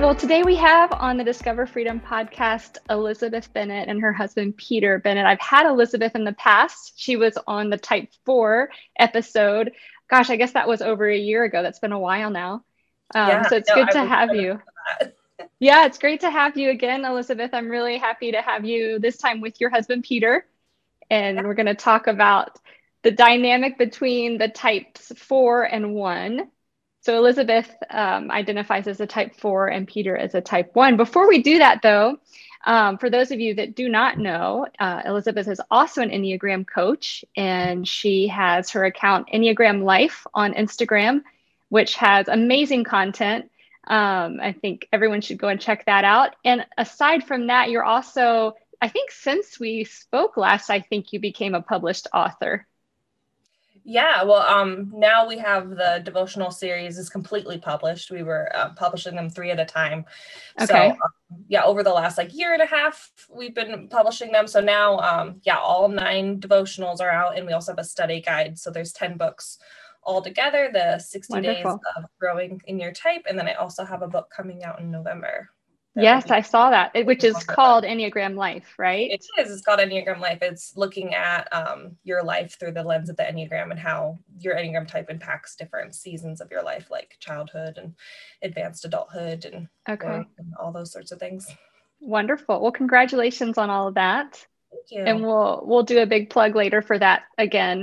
Well, today we have on the Discover Freedom podcast Elizabeth Bennett and her husband Peter Bennett. I've had Elizabeth in the past. She was on the Type 4 episode. Gosh, I guess that was over a year ago. That's been a while now. So it's good to have you. Yeah, it's great to have you again, Elizabeth. I'm really happy to have you this time with your husband Peter. And we're going to talk about the dynamic between the types 4 and 1. So Elizabeth identifies as a type 4 and Peter as a type 1. Before we do that, though, for those of you that do not know, Elizabeth is also an Enneagram coach, and she has her account Enneagram Life on Instagram, which has amazing content. I think everyone should go and check that out. And aside from that, you're also, I think since we spoke last, I think you became a published author. Yeah, well, now we have the devotional series is completely published. We were publishing them 3 at a time. Okay. So, over the last year and a half, we've been publishing them. So now, all 9 devotionals are out, and we also have a study guide. So there's 10 books all together, the 60 Wonderful. days of growing in your type. And then I also have a book coming out in November. Yes, I saw that, which is called Enneagram Life, right? It is. It's called Enneagram Life. It's looking at your life through the lens of the Enneagram and how your Enneagram type impacts different seasons of your life, like childhood and advanced adulthood and work and all those sorts of things. Wonderful. Well, congratulations on all of that. Thank you. And we'll do a big plug later for that again.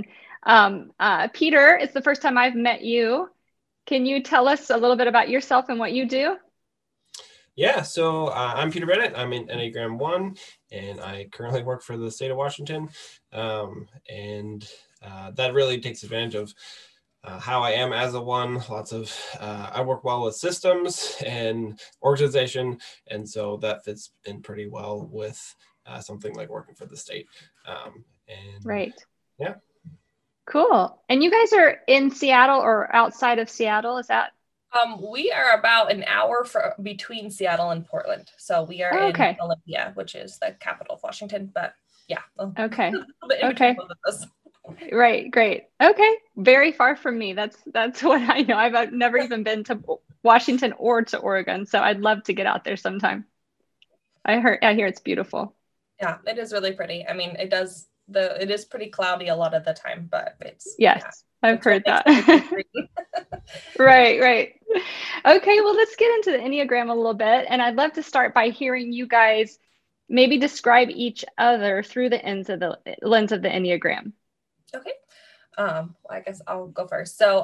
Peter, it's the first time I've met you. Can you tell us a little bit about yourself and what you do? Yeah, so I'm Peter Bennett. I'm in Enneagram 1, and I currently work for the state of Washington. And that really takes advantage of how I am as a 1. I work well with systems and organization, and so that fits in pretty well with something like working for the state. Right. Yeah. Cool. And you guys are in Seattle or outside of Seattle, is that? We are about an hour between Seattle and Portland. So we are in Olympia, which is the capital of Washington, but yeah. Okay. Okay. Right. Great. Okay. Very far from me. That's what I know. I've never even been to Washington or to Oregon. So I'd love to get out there sometime. I hear it's beautiful. Yeah, it is really pretty. I mean, it is pretty cloudy a lot of the time, but it's. Yes. Yeah. I've heard that. Right. Okay, well, let's get into the Enneagram a little bit. And I'd love to start by hearing you guys maybe describe each other through the lens of the Enneagram. Okay. I guess I'll go first. So,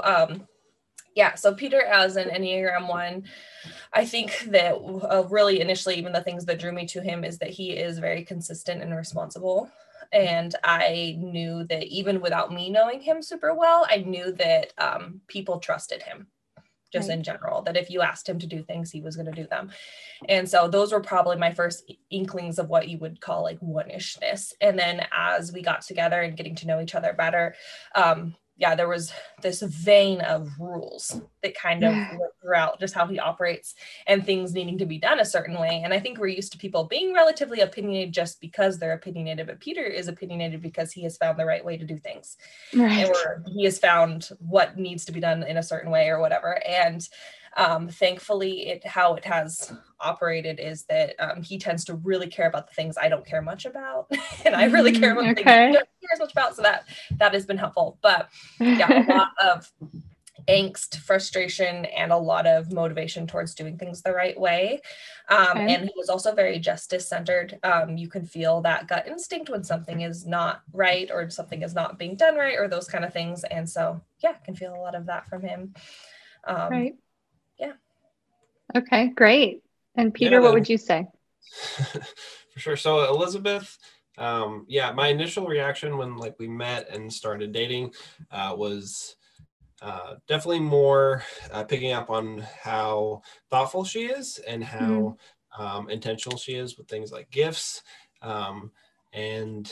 so Peter as an Enneagram 1, I think that really initially, even the things that drew me to him is that he is very consistent and responsible. And I knew that even without me knowing him super well, I knew that people trusted him just in general, that if you asked him to do things, he was going to do them. And so those were probably my first inklings of what you would call one-ishness. And then as we got together and getting to know each other better, there was this vein of rules that kind of went throughout just how he operates and things needing to be done a certain way. And I think we're used to people being relatively opinionated just because they're opinionated, but Peter is opinionated because he has found the right way to do things. Right. Or he has found what needs to be done in a certain way or whatever. And thankfully, how it has operated is that he tends to really care about the things I don't care much about, and I really care about things he don't care as much about. So that has been helpful. But a lot of angst, frustration, and a lot of motivation towards doing things the right way. And he was also very justice centered. You can feel that gut instinct when something is not right or something is not being done right or those kind of things. And so, I can feel a lot of that from him. Right. Yeah. Okay, great. And Peter, what would you say? For sure. So Elizabeth, my initial reaction when we met and started dating was definitely more picking up on how thoughtful she is and how intentional she is with things like gifts. And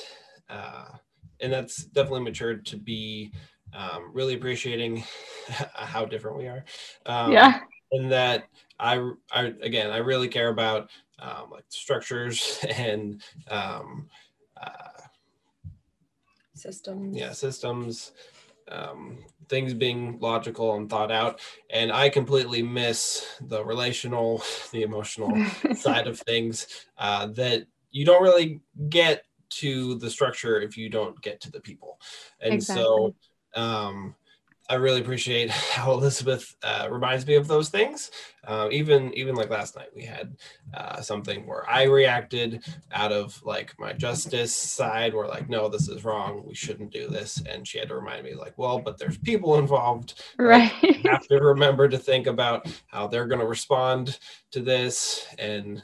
that's definitely matured to be really appreciating how different we are. And that I really care about structures and systems. Systems. things being logical and thought out. And I completely miss the relational, the emotional side of things that you don't really get to the structure if you don't get to the people. And Exactly. so I really appreciate how Elizabeth reminds me of those things. Even like last night, we had something where I reacted out of like my justice side, where like, no, this is wrong. We shouldn't do this. And she had to remind me like, well, but there's people involved. Right. Like, you have to remember to think about how they're going to respond to this. And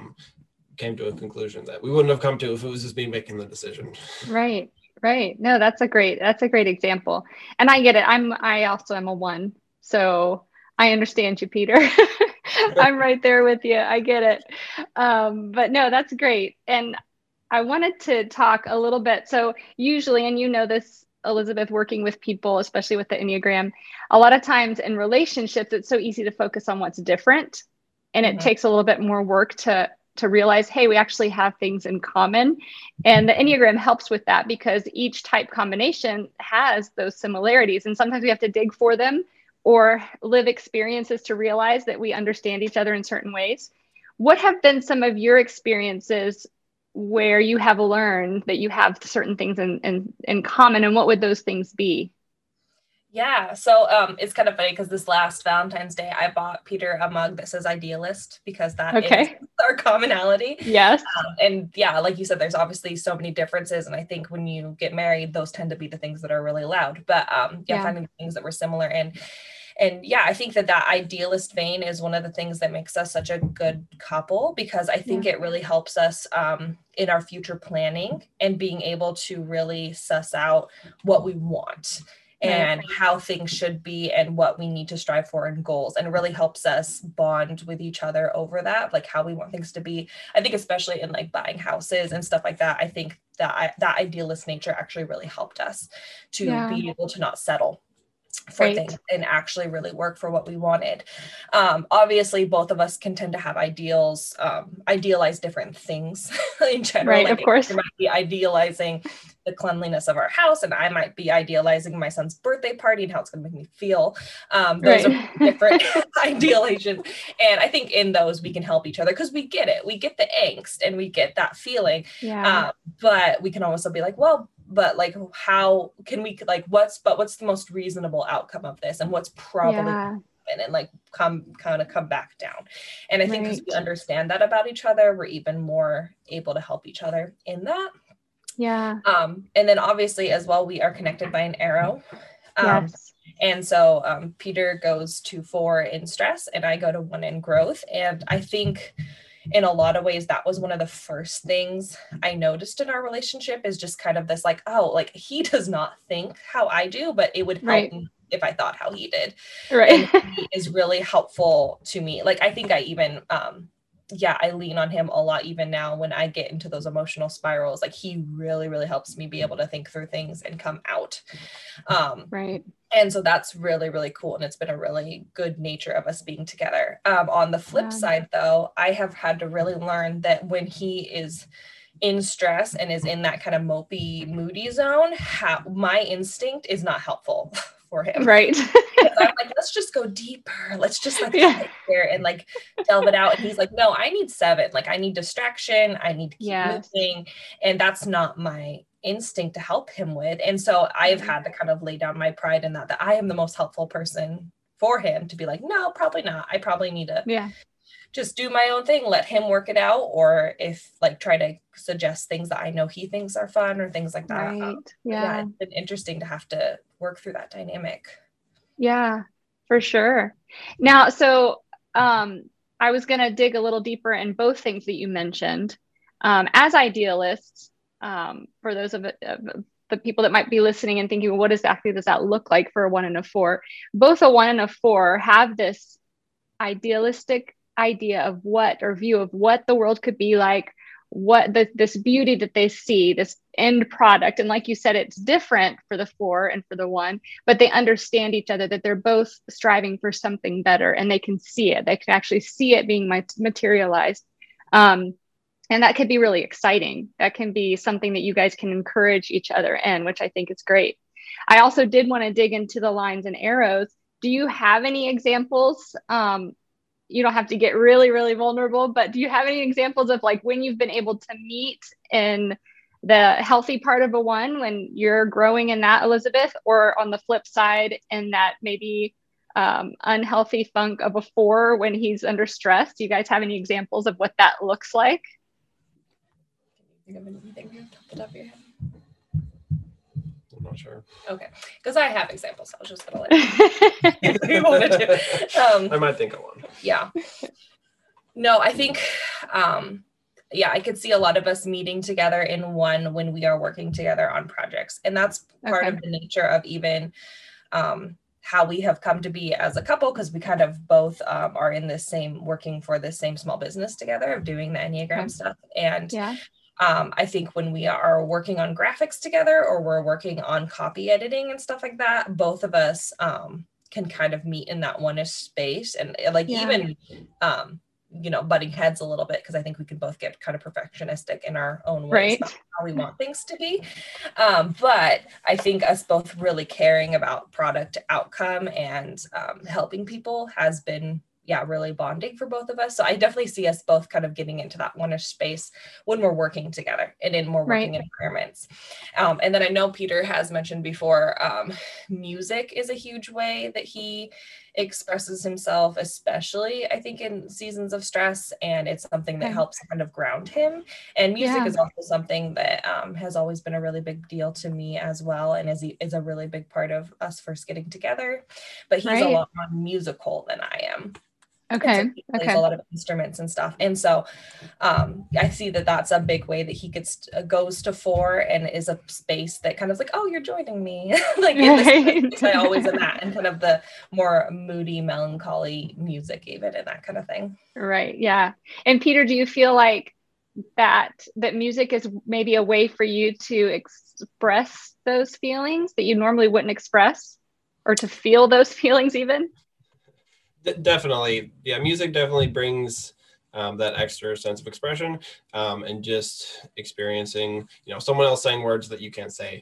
came to a conclusion that we wouldn't have come to if it was just me making the decision. Right. Right. No, that's a great example. And I get it. I also am a 1. So I understand you, Peter. I'm right there with you. I get it. But no, that's great. And I wanted to talk a little bit. So usually, and you know this, Elizabeth, working with people, especially with the Enneagram, a lot of times in relationships, it's so easy to focus on what's different. And it takes a little bit more work to realize, hey, we actually have things in common. And the Enneagram helps with that because each type combination has those similarities. And sometimes we have to dig for them or live experiences to realize that we understand each other in certain ways. What have been some of your experiences where you have learned that you have certain things in common, and what would those things be? Yeah, so it's kind of funny because this last Valentine's Day, I bought Peter a mug that says idealist because that is our commonality. Yes. And yeah, like you said, there's obviously so many differences. And I think when you get married, those tend to be the things that are really loud. But finding things that were similar. And yeah, I think that idealist vein is one of the things that makes us such a good couple, because I think it really helps us in our future planning and being able to really suss out what we want and how things should be and what we need to strive for and goals, and it really helps us bond with each other over that, like how we want things to be. I think especially in like buying houses and stuff like that, I think that that idealist nature actually really helped us to be able to not settle for things and actually really work for what we wanted. Obviously, both of us can tend to have idealize different things in general. Right, of course. You might be idealizing the cleanliness of our house, and I might be idealizing my son's birthday party and how it's going to make me feel. Those are different idealizations. And I think in those we can help each other because we get it. We get the angst and we get that feeling. But we can also be like, well, but like, how can we what's the most reasonable outcome of this, and what's probably and like come back down. And I think because we understand that about each other, we're even more able to help each other in that. And then obviously as well, we are connected by an arrow. And so Peter goes to 4 in stress and I go to 1 in growth. And I think in a lot of ways, that was one of the first things I noticed in our relationship, is just kind of this like, oh, like he does not think how I do, but it would help me if I thought how he did. And he is really helpful to me. Like, I think I even, I lean on him a lot even now when I get into those emotional spirals. Like he really, really helps me be able to think through things and come out. And so that's really, really cool. And it's been a really good nature of us being together. On the flip side, though, I have had to really learn that when he is in stress and is in that kind of mopey, moody zone, my instinct is not helpful for him. I'm like, let's just go deeper. Let's just like get there and like delve it out. And he's like, no, I need 7. Like I need distraction. I need to keep moving. And that's not my instinct to help him with. And so I've had to kind of lay down my pride in that I am the most helpful person for him to be like, no, probably not. I probably need to just do my own thing, let him work it out. Or if like try to suggest things that I know he thinks are fun or things like that. It's been interesting to have to work through that dynamic. Yeah, for sure. Now, so I was going to dig a little deeper in both things that you mentioned. As idealists, for those of the people that might be listening and thinking, well, what exactly does that look like for a 1 and a 4? Both a 1 and a 4 have this idealistic idea of what, or view of what the world could be like, what this beauty that they see, this end product. And like you said, it's different for the 4 and for the 1, but they understand each other, that they're both striving for something better, and they can see it. They can actually see it being materialized. And that could be really exciting. That can be something that you guys can encourage each other in, which I think is great. I also did want to dig into the lines and arrows. Do you have any examples? You don't have to get really, really vulnerable, but do you have any examples of like when you've been able to meet in the healthy part of a one when you're growing in that, Elizabeth, or on the flip side in that maybe unhealthy funk of a four when he's under stress? Do you guys have any examples of what that looks like? Can you think of anything off the top of your head? I'm not sure. Okay, because I have examples. I was just gonna let you know if you wanted to. I might think of one. Yeah. No, I think, yeah, I could see a lot of us meeting together in one when we are working together on projects, and that's part of the nature of even how we have come to be as a couple, because we kind of both are in this same, working for this same small business together of doing the Enneagram stuff. And I think when we are working on graphics together or we're working on copy editing and stuff like that, both of us can kind of meet in that one-ish space, and like even you know, butting heads a little bit, because I think we can both get kind of perfectionistic in our own ways about how we want things to be. But I think us both really caring about product outcome and helping people has been really bonding for both of us. So I definitely see us both kind of getting into that one-ish space when we're working together and in more working environments. And then I know Peter has mentioned before, music is a huge way that he expresses himself, especially I think in seasons of stress, and it's something that helps kind of ground him. And music is also something that has always been a really big deal to me as well, and is a really big part of us first getting together. But he's a lot more musical than I am. Okay. So he plays a lot of instruments and stuff. And so I see that that's a big way that he goes to four and is a space that kind of like, oh, you're joining me. Like in this space, I always am at, and kind of the more moody, melancholy music even, and that kind of thing. Right. Yeah. And Peter, do you feel like that music is maybe a way for you to express those feelings that you normally wouldn't express, or to feel those feelings even? Definitely. Yeah, music definitely brings that extra sense of expression, and just experiencing, you know, someone else saying words that you can't say.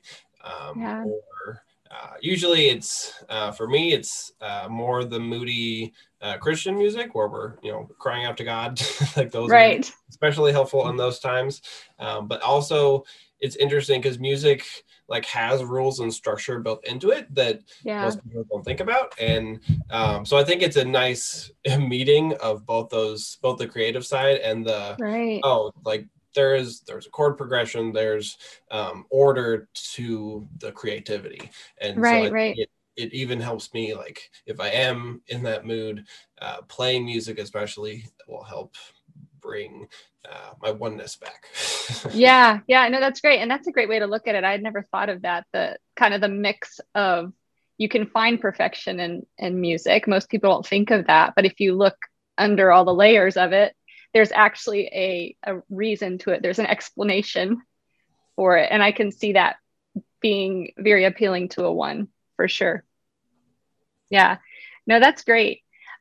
Or usually it's, for me, it's more the moody Christian music where we're, you know, crying out to God. Like those are especially helpful in those times. But also it's interesting because music like has rules and structure built into it that most people don't think about. And so I think it's a nice meeting of both the creative side and the, like there's a chord progression, there's order to the creativity. And so it even helps me, like if I am in that mood, playing music especially will help bring my oneness back. No, that's great. And that's a great way to look at it. I had never thought of that, the kind of the mix of, you can find perfection in music. Most people don't think of that, but if you look under all the layers of it, there's actually a reason to it. There's an explanation for it. And I can see that being very appealing to a one for sure. Yeah, no, that's great.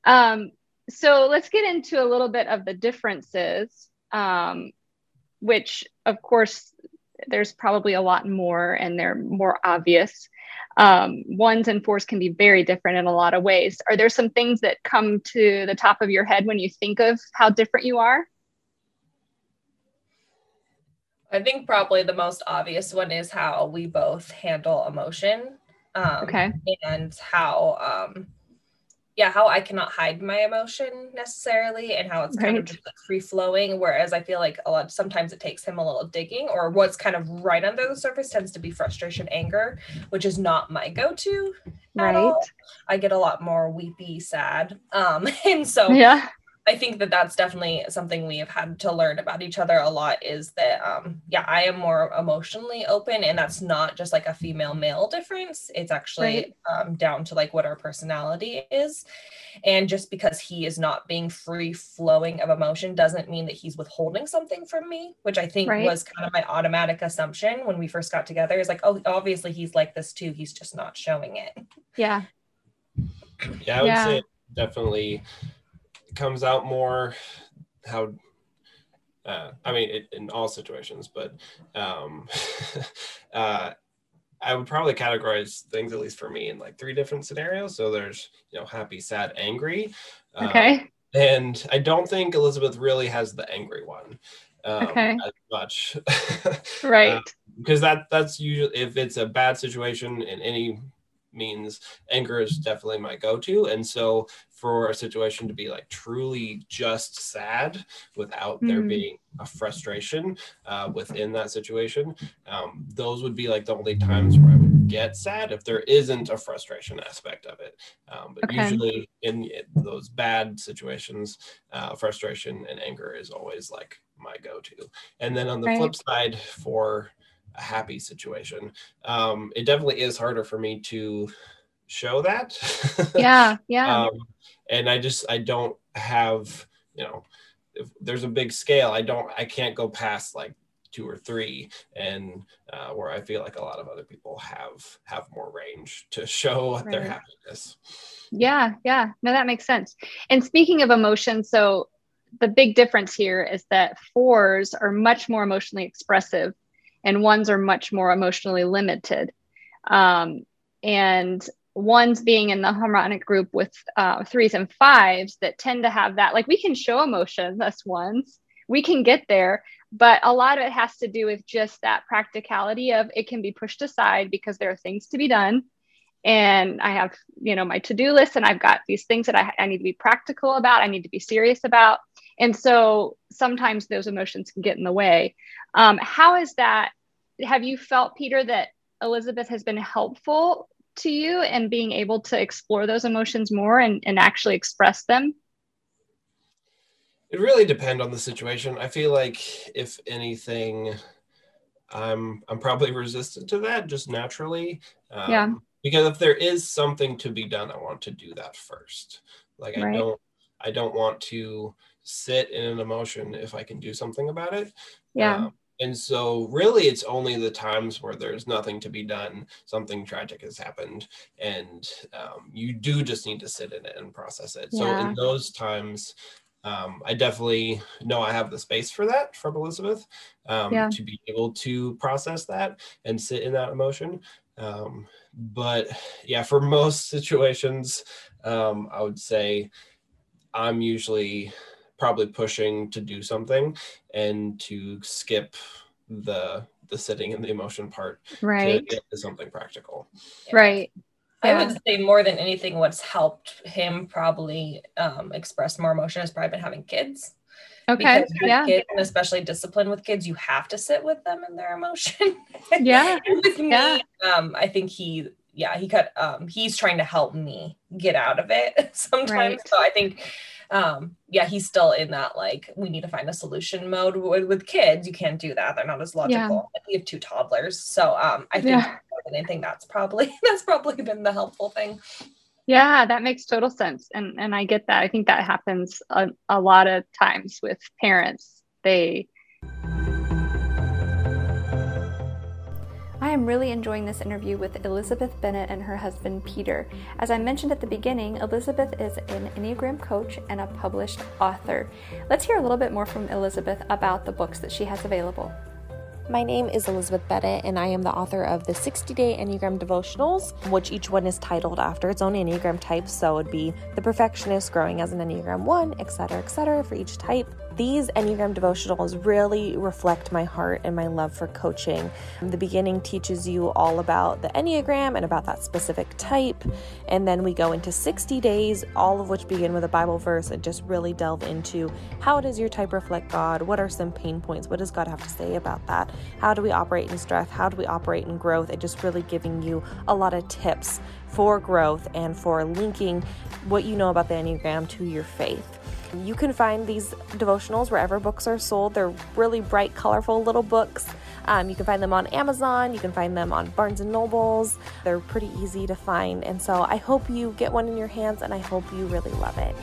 So let's get into a little bit of the differences, which of course there's probably a lot more and they're more obvious. Ones and fours can be very different in a lot of ways. Are there some things that come to the top of your head when you think of how different you are? I think probably the most obvious one is how we both handle emotion. And how I cannot hide my emotion necessarily, and how it's kind of just free flowing. Whereas I feel like sometimes it takes him a little digging, or what's kind of right under the surface tends to be frustration, anger, which is not my go-to at all. I get a lot more weepy, sad. And so I think that that's definitely something we have had to learn about each other a lot, is that, I am more emotionally open, and that's not just like a female male difference. It's actually down to like what our personality is. And just because he is not being free flowing of emotion doesn't mean that he's withholding something from me, which I think was kind of my automatic assumption when we first got together, is like, oh, obviously he's like this too. He's just not showing it. Yeah, I would say it definitely comes out more how I mean it, in all situations, but I I would probably categorize things, at least for me, in like 3 different scenarios. So there's, happy, sad, angry. Okay. And I don't think Elizabeth really has the angry one Okay. as much. Right. Because that's usually, if it's a bad situation in any means, anger is definitely my go-to. And so for a situation to be like truly just sad without there being a frustration within that situation, those would be like the only times where I would get sad if there isn't a frustration aspect of it. But usually in those bad situations, frustration and anger is always like my go-to. And then on the flip side, for a happy situation, it definitely is harder for me to show that. Yeah. And I don't have, if there's a big scale, I can't go past like 2 or 3, and where I feel like a lot of other people have more range to show their happiness. Yeah. No, that makes sense. And speaking of emotion, so the big difference here is that 4s are much more emotionally expressive and 1s are much more emotionally limited. And 1s being in the harmonic group with 3s and 5s that tend to have that, like we can show emotions, us 1s, we can get there, but a lot of it has to do with just that practicality of it can be pushed aside because there are things to be done. And I have, my to-do list, and I've got these things that I need to be practical about. I need to be serious about. And so sometimes those emotions can get in the way. How is that? Have you felt, Peter, that Elizabeth has been helpful to you in being able to explore those emotions more and actually express them? It really depends on the situation. I feel like if anything, I'm probably resistant to that just naturally. Because if there is something to be done, I want to do that first. Like I don't want to sit in an emotion if I can do something about it. And so really it's only the times where there's nothing to be done, something tragic has happened, and you do just need to sit in it and process it. So in those times, I definitely know I have the space for that from Elizabeth, to be able to process that and sit in that emotion. But yeah, for most situations, I would say I'm usually probably pushing to do something and to skip the sitting and the emotion part to get to something practical. I would say more than anything, what's helped him probably express more emotion has probably been having kids. Because with kids, and especially discipline with kids, you have to sit with them in their emotion. And with me, I think he's trying to help me get out of it sometimes. So I think he's still in that, like, we need to find a solution mode. With kids, you can't do that. They're not as logical. We have 2 toddlers. So I think more than anything, that's probably been the helpful thing. Yeah, that makes total sense. And I get that. I think that happens a lot of times with parents. I am really enjoying this interview with Elizabeth Bennett and her husband, Peter. As I mentioned at the beginning, Elizabeth is an Enneagram coach and a published author. Let's hear a little bit more from Elizabeth about the books that she has available. My name is Elizabeth Bennett, and I am the author of the 60-Day Enneagram Devotionals, which each one is titled after its own Enneagram type. So it would be The Perfectionist, Growing as an Enneagram 1, etc., for each type. These Enneagram devotionals really reflect my heart and my love for coaching. The beginning teaches you all about the Enneagram and about that specific type. And then we go into 60 days, all of which begin with a Bible verse and just really delve into how does your type reflect God? What are some pain points? What does God have to say about that? How do we operate in strength? How do we operate in growth? And just really giving you a lot of tips for growth and for linking what you know about the Enneagram to your faith. You can find these devotionals wherever books are sold. They're really bright, colorful little books. You can find them on Amazon. You can find them on Barnes & Nobles. They're pretty easy to find. And so I hope you get one in your hands, and I hope you really love it.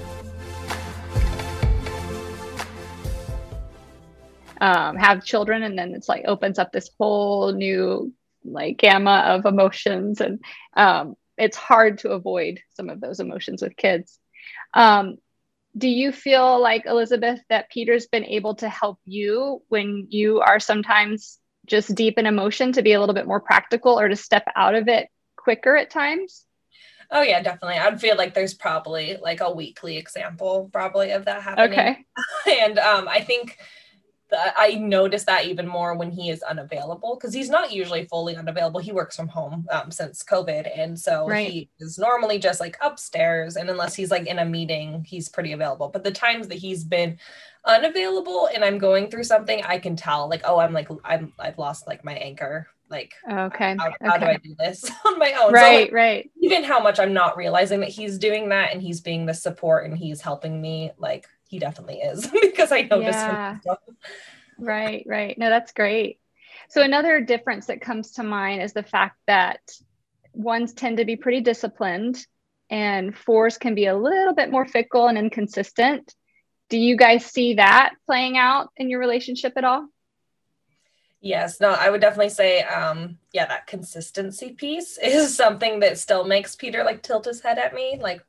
Have children, and then it's like opens up this whole new like gamma of emotions, and it's hard to avoid some of those emotions with kids. Do you feel like, Elizabeth, that Peter's been able to help you when you are sometimes just deep in emotion to be a little bit more practical or to step out of it quicker at times? Oh yeah, definitely. I'd feel like there's probably like a weekly example probably of that happening. Okay. And I think that I notice that even more when he is unavailable, because he's not usually fully unavailable. He works from home since COVID. And so he is normally just like upstairs. And unless he's like in a meeting, he's pretty available. But the times that he's been unavailable and I'm going through something, I can tell like, oh, I've lost like my anchor. Like, okay, how do I do this on my own? Right, so, like, right. Even how much I'm not realizing that he's doing that and he's being the support and he's helping me, like he definitely is because I notice him. Right. No, that's great. So another difference that comes to mind is the fact that ones tend to be pretty disciplined and fours can be a little bit more fickle and inconsistent. Do you guys see that playing out in your relationship at all? Yes, no, I would definitely say, that consistency piece is something that still makes Peter like tilt his head at me, like,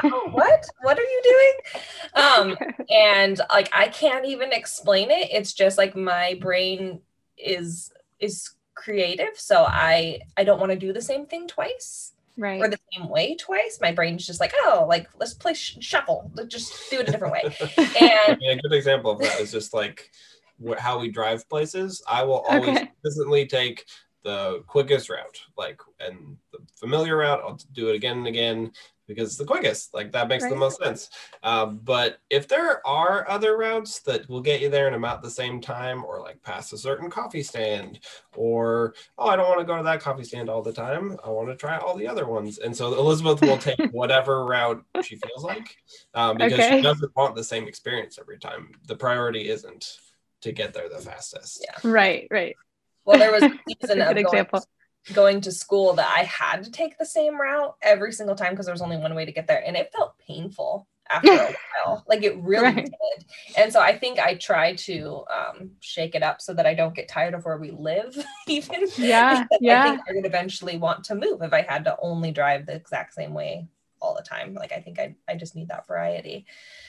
what are you doing? And like, I can't even explain it. It's just like my brain is creative. So I don't want to do the same thing twice. Right. Or the same way twice. My brain's just like, oh, like let's play shuffle. Let's just do it a different way. And a good example of that is just like how we drive places. I will always consistently take the quickest route, like, and the familiar route, I'll do it again and again because it's the quickest. Like that makes the most sense. But if there are other routes that will get you there in about the same time, or like past a certain coffee stand, or, oh, I don't want to go to that coffee stand all the time, I want to try all the other ones. And so Elizabeth will take whatever route she feels like, because she doesn't want the same experience every time. The priority isn't to get there the fastest. Yeah. Right. Well, there was a season of going to school that I had to take the same route every single time because there was only one way to get there. And it felt painful after a while. Like it really did. And so I think I try to shake it up so that I don't get tired of where we live even. Yeah. I think I would eventually want to move if I had to only drive the exact same way all the time. Like I think I just need that variety.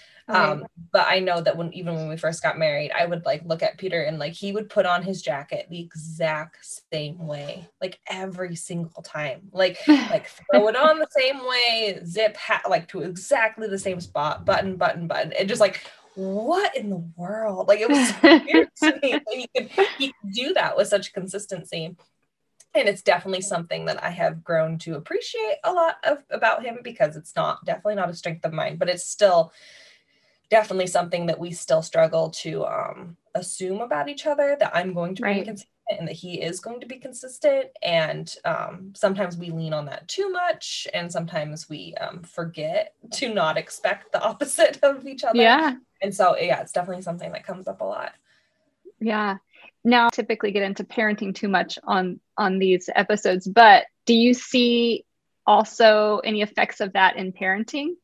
But I know that even when we first got married, I would like look at Peter and like he would put on his jacket the exact same way, like every single time, like throw it on the same way, zip like to exactly the same spot, button. And just like, what in the world? Like it was so weird to me. He could do that with such consistency. And it's definitely something that I have grown to appreciate a lot about him, because it's definitely not a strength of mine, but it's still definitely something that we still struggle to assume about each other, that I'm going to be consistent and that he is going to be consistent. And sometimes we lean on that too much. And sometimes we forget to not expect the opposite of each other. Yeah. And so, it's definitely something that comes up a lot. Yeah. Now, typically get into parenting too much on these episodes, but do you see also any effects of that in parenting?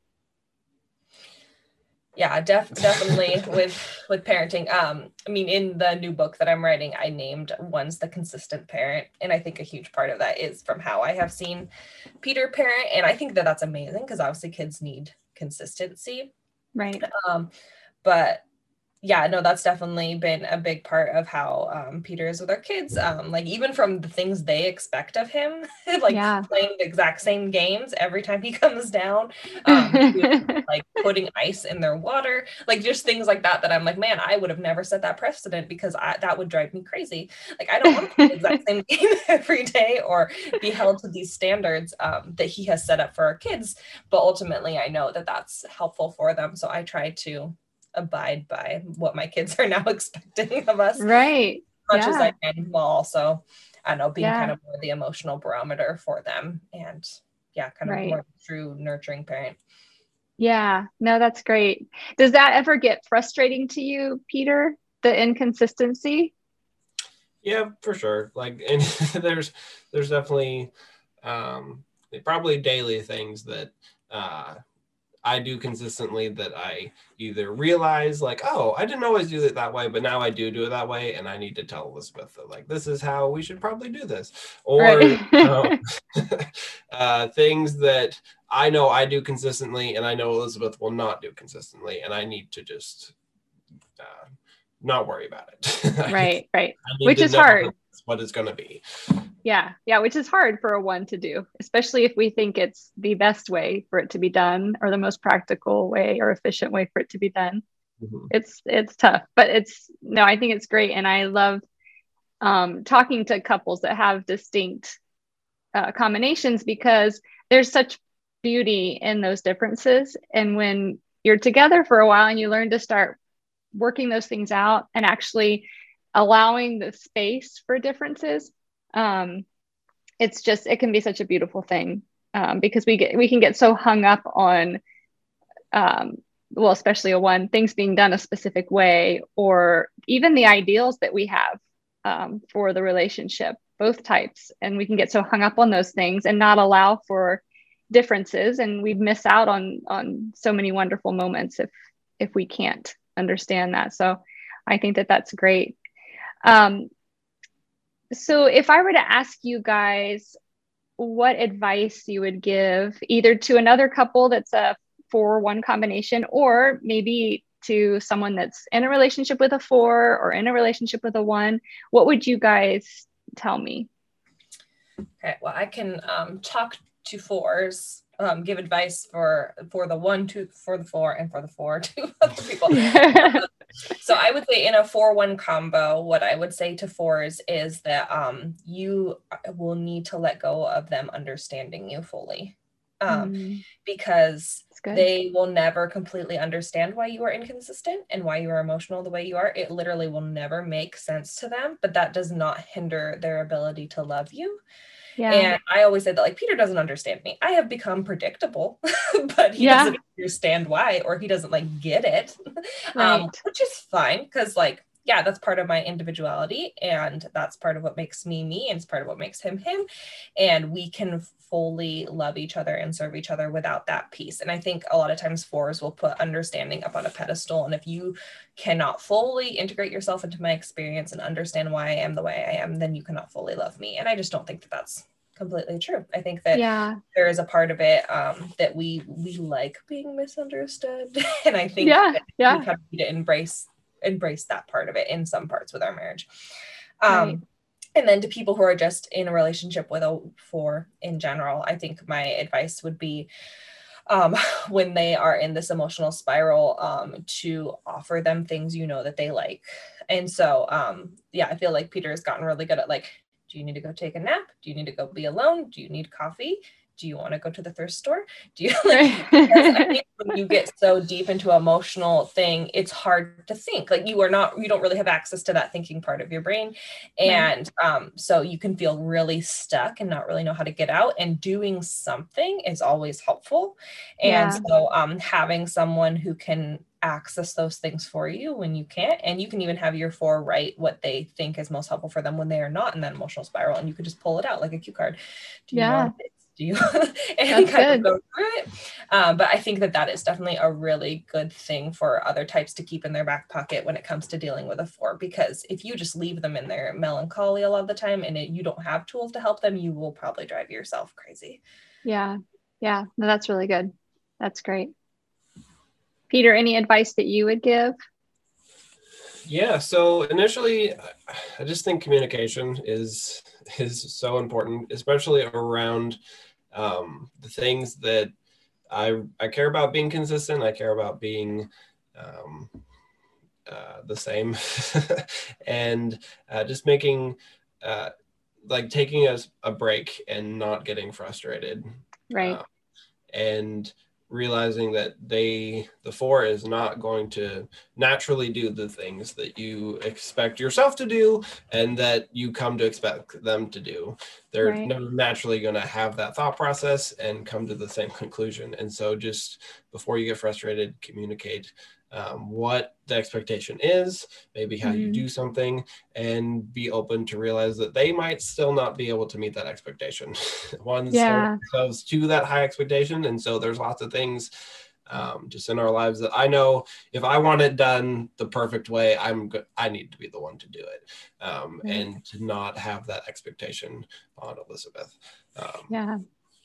Yeah, definitely with parenting. I mean, in the new book that I'm writing, I named one's the consistent parent. And I think a huge part of that is from how I have seen Peter parent. And I think that that's amazing because obviously kids need consistency. Right. But yeah, no, that's definitely been a big part of how Peter is with our kids. Like even from the things they expect of him, like playing the exact same games every time he comes down, like putting ice in their water, like just things like that I'm like, man, I would have never set that precedent because that would drive me crazy. Like I don't want to play the exact same game every day or be held to these standards that he has set up for our kids. But ultimately, I know that that's helpful for them. So I try to abide by what my kids are now expecting of us, right? As much as I can, while also, I don't know, being kind of more the emotional barometer for them, and kind of more true nurturing parent. Yeah, no, that's great. Does that ever get frustrating to you, Peter? The inconsistency? Yeah, for sure. Like, and there's definitely probably daily things that I do consistently that I either realize like, oh, I didn't always do it that way, but now I do it that way. And I need to tell Elizabeth that like, this is how we should probably do this. Or things that I know I do consistently and I know Elizabeth will not do consistently. And I need to just not worry about it. Right. Which is hard. that's what it's going to be. Yeah. Which is hard for a one to do, especially if we think it's the best way for it to be done or the most practical way or efficient way for it to be done. Mm-hmm. It's tough, but I think it's great. And I love talking to couples that have distinct combinations, because there's such beauty in those differences. And when you're together for a while and you learn to start working those things out and actually allowing the space for differences, it can be such a beautiful thing, because we can get so hung up on, well, especially a one, things being done a specific way, or even the ideals that we have for the relationship, both types. And we can get so hung up on those things and not allow for differences, and we'd miss out on so many wonderful moments if we can't understand that. So I think that's great. So if I were to ask you guys what advice you would give either to another couple that's a 4-1 combination, or maybe to someone that's in a relationship with a 4 or in a relationship with a 1, what would you guys tell me? Okay, well, I can talk to 4s, give advice for the 1, for the 4, and for the 4 to other people. So I would say in a 4-1 combo, what I would say to 4s is that you will need to let go of them understanding you fully, because they will never completely understand why you are inconsistent and why you are emotional the way you are. It literally will never make sense to them, but that does not hinder their ability to love you. Yeah. And I always say that, like, Peter doesn't understand me. I have become predictable, but he doesn't understand why, or he doesn't get it, which is fine. Because that's part of my individuality, and that's part of what makes me me, and it's part of what makes him him. And we can fully love each other and serve each other without that piece. And I think a lot of times 4s will put understanding up on a pedestal. And if you cannot fully integrate yourself into my experience and understand why I am the way I am, then you cannot fully love me. And I just don't think that that's completely true. I think that there is a part of it that we like being misunderstood. And I think that we kind of need to embrace that part of it in some parts with our marriage. And then to people who are just in a relationship with a 4 in general, I think my advice would be, when they are in this emotional spiral, to offer them things that they like. And so, I feel like Peter has gotten really good at do you need to go take a nap? Do you need to go be alone? Do you need coffee? Do you want to go to the thrift store? Do you because I think when you get so deep into an emotional thing, it's hard to think. You don't really have access to that thinking part of your brain. And so you can feel really stuck and not really know how to get out, and doing something is always helpful. And so having someone who can access those things for you when you can't, and you can even have your 4 write what they think is most helpful for them when they are not in that emotional spiral, and you could just pull it out like a cue card. Do you want it? Do you and kind of go through it? But I think that is definitely a really good thing for other types to keep in their back pocket when it comes to dealing with a 4, because if you just leave them in their melancholy a lot of the time and you don't have tools to help them, you will probably drive yourself crazy. No, that's really good. That's great. Peter, any advice that you would give? Yeah, so initially, I just think communication is so important, especially around the things that I care about being consistent. I care about being the same, and just making taking a break and not getting frustrated, right? And realizing that the 4 is not going to naturally do the things that you expect yourself to do and that you come to expect them to do. They're never naturally going to have that thought process and come to the same conclusion. And so just before you get frustrated, communicate what the expectation is, maybe how you do something, and be open to realize that they might still not be able to meet that expectation. One's hold themselves to that high expectation. And so there's lots of things just in our lives that I know if I want it done the perfect way, I need to be the one to do it, and to not have that expectation on Elizabeth. And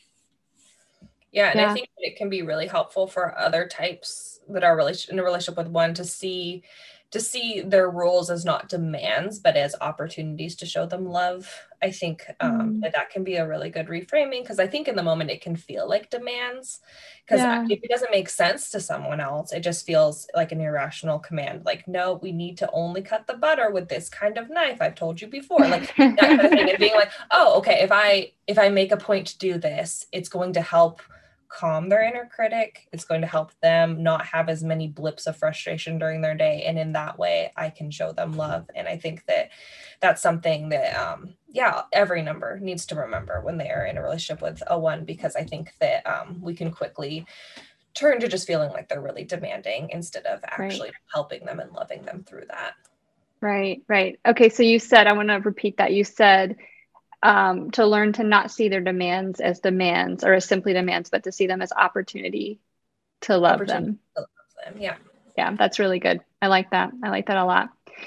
I think that it can be really helpful for other types that are in a relationship with one to see to see their roles as not demands, but as opportunities to show them love. I think that can be a really good reframing, because I think in the moment it can feel like demands, because if it doesn't make sense to someone else, it just feels like an irrational command. Like, no, we need to only cut the butter with this kind of knife. I've told you before, like that kind of thing. And being like, oh, okay, if I make a point to do this, it's going to help calm their inner critic. It's going to help them not have as many blips of frustration during their day. And in that way, I can show them love. And I think that that's something that, every number needs to remember when they are in a relationship with a 1, because I think that we can quickly turn to just feeling like they're really demanding instead of actually helping them and loving them through that. Right. Okay. So you said, I want to repeat that. You said, to learn to not see their demands as demands or as simply demands, but to see them as opportunity to love them. Yeah. Yeah, that's really good. I like that. I like that a lot.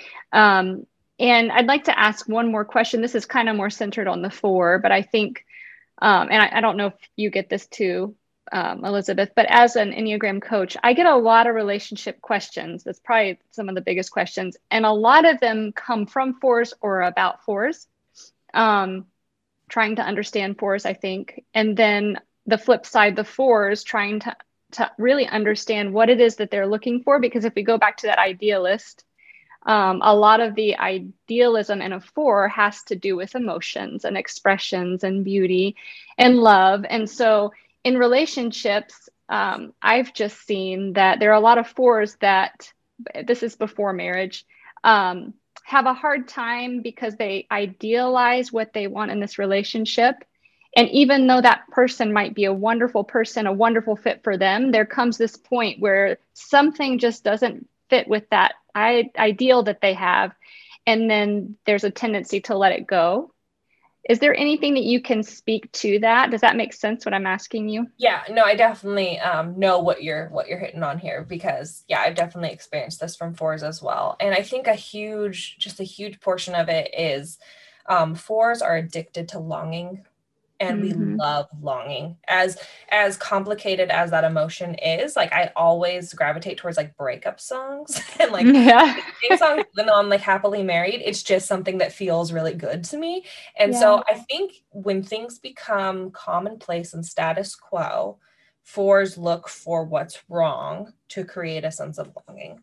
And I'd like to ask one more question. This is kind of more centered on the 4, but I think, and I don't know if you get this too, Elizabeth, but as an Enneagram coach, I get a lot of relationship questions. That's probably some of the biggest questions. And a lot of them come from 4s or about 4s. Trying to understand 4s, I think. And then the flip side, the 4s trying to really understand what it is that they're looking for. Because if we go back to that idealist, a lot of the idealism in a 4 has to do with emotions and expressions and beauty and love. And so in relationships, I've just seen that there are a lot of 4s that, this is before marriage, have a hard time because they idealize what they want in this relationship. And even though that person might be a wonderful person, a wonderful fit for them, there comes this point where something just doesn't fit with that ideal that they have. And then there's a tendency to let it go. Is there anything that you can speak to that? Does that make sense what I'm asking you? Yeah, no, I definitely know what you're hitting on here, because I've definitely experienced this from 4s as well. And I think a huge portion of it is 4s are addicted to longing. And we love longing. As complicated as that emotion is, like I always gravitate towards like breakup songs and like songs, even though I'm like happily married, it's just something that feels really good to me. And so I think when things become commonplace and status quo, 4s look for what's wrong to create a sense of longing.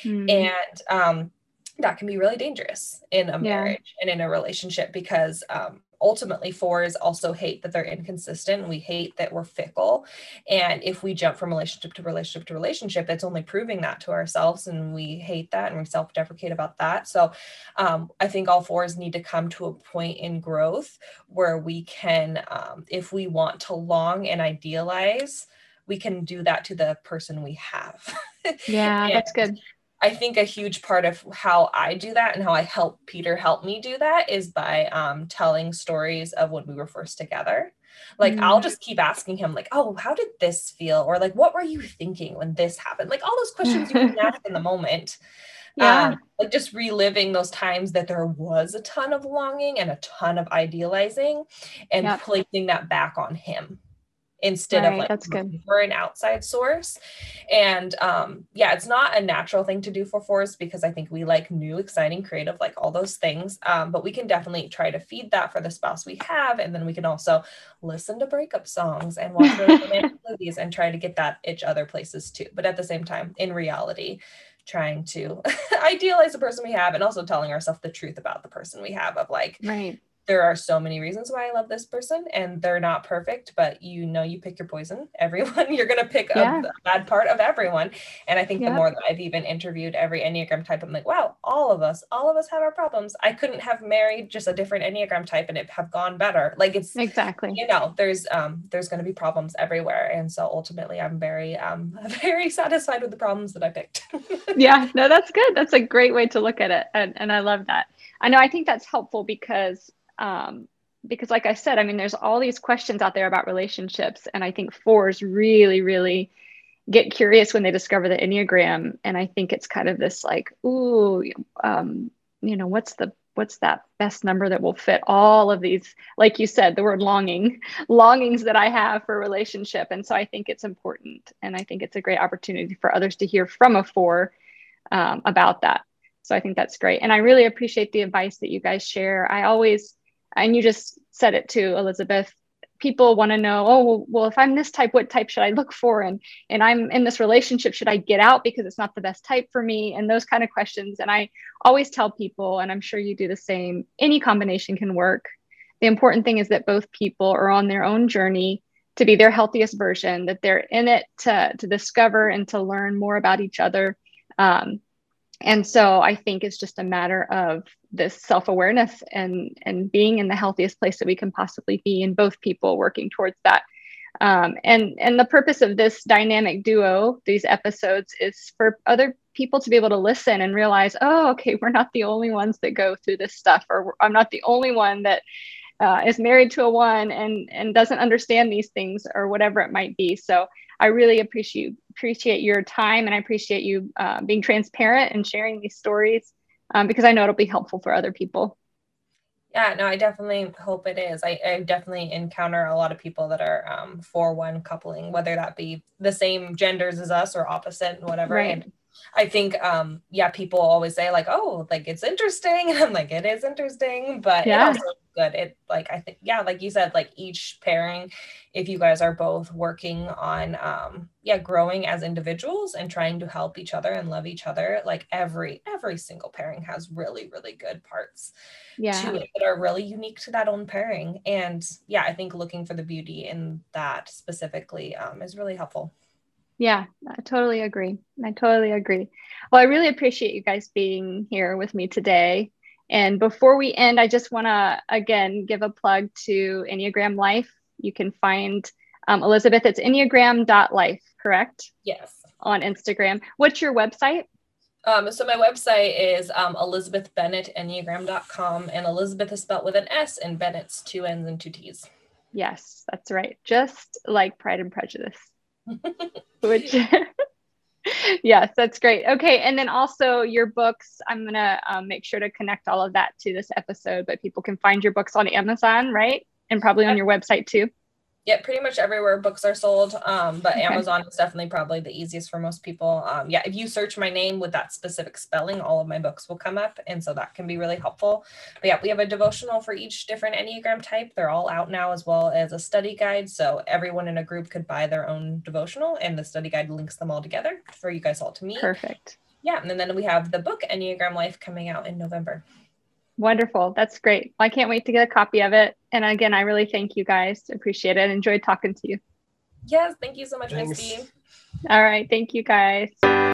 And that can be really dangerous in a marriage and in a relationship, because ultimately 4s also hate that they're inconsistent. We hate that we're fickle. And if we jump from relationship to relationship to relationship, it's only proving that to ourselves. And we hate that and we self-deprecate about that. So I think all 4s need to come to a point in growth where we can, if we want to long and idealize, we can do that to the person we have. Yeah, that's good. I think a huge part of how I do that and how I help Peter help me do that is by telling stories of when we were first together. Like I'll just keep asking him like, oh, how did this feel? Or like, what were you thinking when this happened? Like all those questions you can ask in the moment. Like just reliving those times that there was a ton of longing and a ton of idealizing and placing that back on him. Instead of like that's good for an outside source. And it's not a natural thing to do for 4s, because I think we like new, exciting, creative, like all those things. But we can definitely try to feed that for the spouse we have. And then we can also listen to breakup songs and watch romantic movies and try to get that itch other places too. But at the same time, in reality, trying to idealize the person we have and also telling ourselves the truth about the person we have of like, there are so many reasons why I love this person and they're not perfect, but you pick your poison. Everyone, you're going to pick a bad part of everyone. And I think the more that I've even interviewed every Enneagram type, I'm like, wow, all of us have our problems. I couldn't have married just a different Enneagram type and it have gone better. Like it's exactly, there's going to be problems everywhere. And so ultimately I'm very satisfied with the problems that I picked. No, that's good. That's a great way to look at it. And I love that. I think that's helpful because like I said, I mean, there's all these questions out there about relationships. And I think 4s really, really get curious when they discover the Enneagram. And I think it's kind of this like, ooh, what's that best number that will fit all of these, like you said, the word longings that I have for a relationship. And so I think it's important. And I think it's a great opportunity for others to hear from a 4 about that. So I think that's great. And I really appreciate the advice that you guys share. I always, and you just said it too, Elizabeth, people want to know, oh, well, if I'm this type, what type should I look for? And I'm in this relationship, should I get out because it's not the best type for me? And those kind of questions. And I always tell people, and I'm sure you do the same, any combination can work. The important thing is that both people are on their own journey to be their healthiest version, that they're in it to discover and to learn more about each other. And so I think it's just a matter of this self-awareness and being in the healthiest place that we can possibly be, and both people working towards that. And the purpose of this dynamic duo, these episodes, is for other people to be able to listen and realize, oh, okay, we're not the only ones that go through this stuff, or I'm not the only one that is married to a one and doesn't understand these things, or whatever it might be. So I really appreciate your time, and I appreciate you being transparent and sharing these stories, because I know it'll be helpful for other people. Yeah, no, I definitely hope it is. I definitely encounter a lot of people that are 4-1 coupling, whether that be the same genders as us or opposite, whatever. Right. And I think, people always say like, oh, like it's interesting. And I'm like, it is interesting, but it also is good. It like, I think, yeah, like you said, like each pairing, if you guys are both working on, growing as individuals and trying to help each other and love each other, like every single pairing has really, really good parts to it that are really unique to that own pairing. And yeah, I think looking for the beauty in that specifically is really helpful. Yeah, I totally agree. Well, I really appreciate you guys being here with me today. And before we end, I just want to, again, give a plug to Enneagram Life. You can find Elizabeth, it's enneagram.life, correct? Yes. On Instagram. What's your website? So my website is ElizabethBennettEnneagram.com, and Elizabeth is spelled with an S and Bennett's 2 N's and 2 T's. Yes, that's right. Just like Pride and Prejudice. Which yes, that's great. Okay, and then also your books, I'm gonna make sure to connect all of that to this episode, but people can find your books on Amazon, right? And probably on your website too. Yeah, pretty much everywhere books are sold, but okay. Amazon is definitely probably the easiest for most people. If you search my name with that specific spelling, all of my books will come up, and so that can be really helpful. But yeah, we have a devotional for each different Enneagram type. They're all out now, as well as a study guide, so everyone in a group could buy their own devotional, and the study guide links them all together for you guys all to meet. Perfect. Yeah, and then we have the book Enneagram Life coming out in November. Wonderful. That's great. I can't wait to get a copy of it. And again, I really thank you guys. Appreciate it. Enjoyed talking to you. Yes. Thank you so much, Thanks. Misty. All right. Thank you guys.